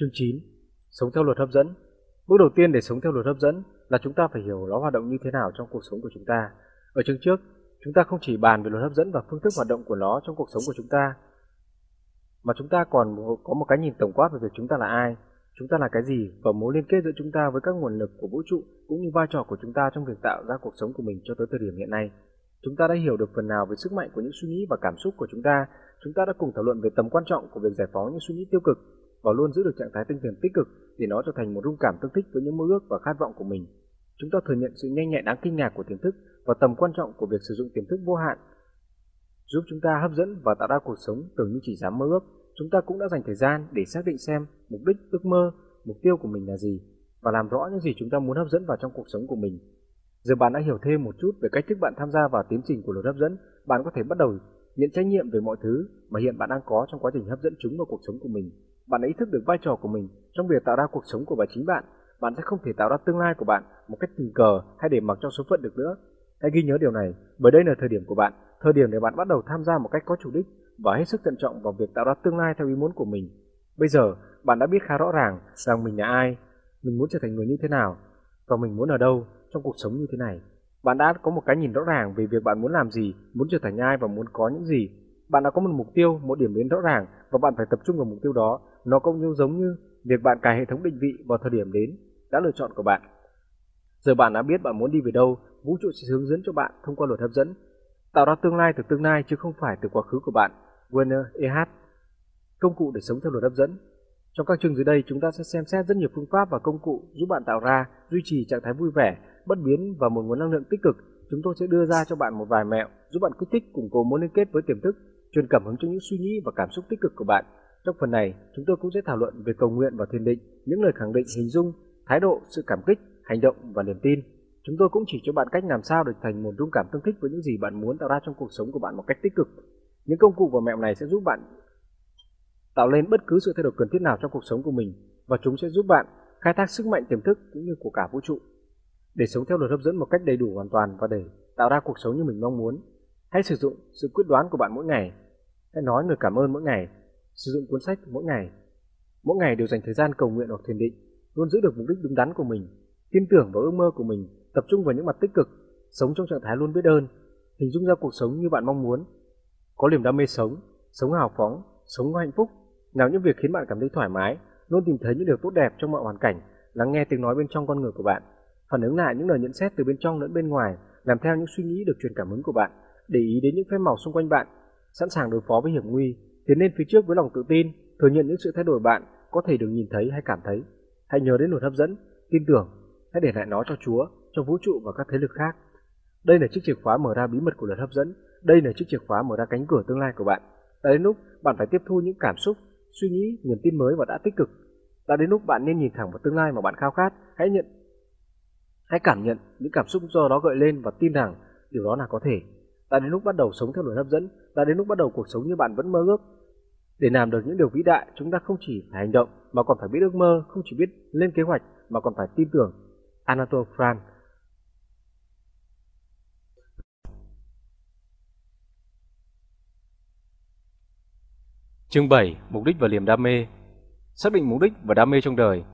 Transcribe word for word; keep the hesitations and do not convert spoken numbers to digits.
Chương chín. Sống theo luật hấp dẫn. Bước đầu tiên để sống theo luật hấp dẫn là chúng ta phải hiểu nó hoạt động như thế nào trong cuộc sống của chúng ta. Ở chương trước, chúng ta không chỉ bàn về luật hấp dẫn và phương thức hoạt động của nó trong cuộc sống của chúng ta, mà chúng ta còn có một cái nhìn tổng quát về việc chúng ta là ai, chúng ta là cái gì và mối liên kết giữa chúng ta với các nguồn lực của vũ trụ cũng như vai trò của chúng ta trong việc tạo ra cuộc sống của mình cho tới thời điểm hiện nay. Chúng ta đã hiểu được phần nào về sức mạnh của những suy nghĩ và cảm xúc của chúng ta. Chúng ta đã cùng thảo luận về tầm quan trọng của việc giải phóng những suy nghĩ tiêu cực và luôn giữ được trạng thái tinh thần tích cực để nó trở thành một rung cảm tương thích với những mơ ước và khát vọng của mình. Chúng ta thừa nhận sự nhanh nhạy đáng kinh ngạc của tiềm thức và tầm quan trọng của việc sử dụng tiềm thức vô hạn giúp chúng ta hấp dẫn và tạo ra cuộc sống tưởng như chỉ dám mơ ước. Chúng ta cũng đã dành thời gian để xác định xem mục đích, ước mơ, mục tiêu của mình là gì và làm rõ những gì chúng ta muốn hấp dẫn vào trong cuộc sống của mình. Giờ bạn đã hiểu thêm một chút về cách thức bạn tham gia vào tiến trình của luật hấp dẫn, bạn có thể bắt đầu nhận trách nhiệm về mọi thứ mà hiện bạn đang có trong quá trình hấp dẫn chúng vào cuộc sống của mình. Bạn đã ý thức được vai trò của mình trong việc tạo ra cuộc sống của chính bạn. Bạn sẽ không thể tạo ra tương lai của bạn một cách tình cờ hay để mặc cho số phận được nữa. Hãy ghi nhớ điều này, bởi đây là thời điểm của bạn, thời điểm để bạn bắt đầu tham gia một cách có chủ đích và hết sức thận trọng vào việc tạo ra tương lai theo ý muốn của mình. Bây giờ, bạn đã biết khá rõ ràng rằng mình là ai, mình muốn trở thành người như thế nào và mình muốn ở đâu trong cuộc sống như thế này. Bạn đã có một cái nhìn rõ ràng về việc bạn muốn làm gì, muốn trở thành ai và muốn có những gì. Bạn đã có một mục tiêu, một điểm đến rõ ràng và bạn phải tập trung vào mục tiêu đó. Nó cũng giống như việc bạn cài hệ thống định vị vào thời điểm đến đã lựa chọn của bạn. Giờ bạn đã biết bạn muốn đi về đâu, vũ trụ sẽ hướng dẫn cho bạn thông qua luật hấp dẫn, tạo ra tương lai từ tương lai chứ không phải từ quá khứ của bạn. Werner E H. Công cụ để sống theo luật hấp dẫn. Trong các chương dưới đây, chúng ta sẽ xem xét rất nhiều phương pháp và công cụ giúp bạn tạo ra, duy trì trạng thái vui vẻ, bất biến và một nguồn năng lượng tích cực. Chúng tôi sẽ đưa ra cho bạn một vài mẹo giúp bạn kích thích, củng cố mối liên kết với tiềm thức, truyền cảm hứng cho những suy nghĩ và cảm xúc tích cực của bạn. Trong phần này, chúng tôi cũng sẽ thảo luận về cầu nguyện và thiền định, những lời khẳng định, hình dung, thái độ, sự cảm kích, hành động và niềm tin. Chúng tôi cũng chỉ cho bạn cách làm sao để thành một rung cảm tương thích với những gì bạn muốn tạo ra trong cuộc sống của bạn một cách tích cực. Những công cụ và mẹo này sẽ giúp bạn tạo lên bất cứ sự thay đổi cần thiết nào trong cuộc sống của mình, và chúng sẽ giúp bạn khai thác sức mạnh tiềm thức cũng như của cả vũ trụ để sống theo luật hấp dẫn một cách đầy đủ hoàn toàn và để tạo ra cuộc sống như mình mong muốn. Hãy sử dụng sự quyết đoán của bạn mỗi ngày. Hãy nói lời cảm ơn mỗi ngày. Sử dụng cuốn sách mỗi ngày. Mỗi ngày đều dành thời gian cầu nguyện hoặc thiền định. Luôn giữ được mục đích đúng đắn của mình. Tin tưởng vào ước mơ của mình. Tập trung vào những mặt tích cực. Sống trong trạng thái luôn biết ơn. Hình dung ra cuộc sống như bạn mong muốn. Có niềm đam mê sống. Sống hào phóng. Sống hạnh phúc. Làm những việc khiến bạn cảm thấy thoải mái. Luôn tìm thấy những điều tốt đẹp trong mọi hoàn cảnh. Lắng nghe tiếng nói bên trong con người của bạn. Phản ứng lại những lời nhận xét từ bên trong lẫn bên ngoài. Làm theo những suy nghĩ được truyền cảm hứng của bạn. Để ý đến những phép màu xung quanh bạn. Sẵn sàng đối phó với hiểm nguy. Tiến lên phía trước với lòng tự tin. Thừa nhận những sự thay đổi bạn có thể được nhìn thấy hay cảm thấy. Hãy nhớ đến luật hấp dẫn. Tin tưởng. Hãy để lại nó cho Chúa, cho vũ trụ và các thế lực khác. Đây là chiếc chìa khóa mở ra bí mật của luật hấp dẫn. Đây là chiếc chìa khóa mở ra cánh cửa tương lai của bạn. Đã đến lúc bạn phải tiếp thu những cảm xúc, suy nghĩ, niềm tin mới và đã tích cực. Đã đến lúc bạn nên nhìn thẳng vào tương lai mà bạn khao khát. Hãy nhận, hãy cảm nhận những cảm xúc do đó gợi lên và tin rằng điều đó là có thể. Đã đến lúc bắt đầu sống theo luật hấp dẫn. Đã đến lúc bắt đầu cuộc sống như bạn vẫn mơ ước. Để làm được những điều vĩ đại, chúng ta không chỉ phải hành động mà còn phải biết ước mơ, không chỉ biết lên kế hoạch mà còn phải tin tưởng. Anatole France. Chương bảy. Mục đích và niềm đam mê. Xác định mục đích và đam mê trong đời.